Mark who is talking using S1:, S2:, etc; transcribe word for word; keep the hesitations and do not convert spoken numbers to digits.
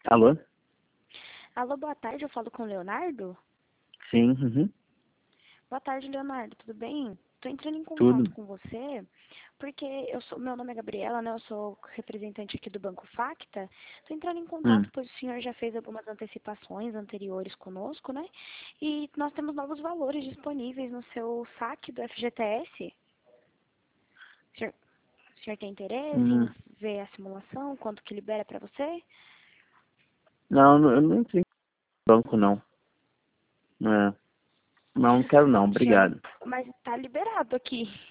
S1: Alô?
S2: Alô, boa tarde, eu falo com o Leonardo?
S1: Sim, uhum.
S2: Boa tarde, Leonardo, tudo bem? Estou entrando em
S1: Tudo.
S2: contato com você porque eu sou, meu nome é Gabriela, né? Eu sou representante aqui do Banco Facta. Estou entrando em
S1: Hum.
S2: contato pois o senhor já fez algumas antecipações anteriores conosco, né? E nós temos novos valores disponíveis no seu saque do F G T S. O senhor, o senhor tem interesse
S1: Hum.
S2: em ver a simulação, quanto que libera para você?
S1: Não, não- eu não entrei no banco, não. É. Não quero não,
S2: O senhor,
S1: obrigado.
S2: mas está liberado aqui.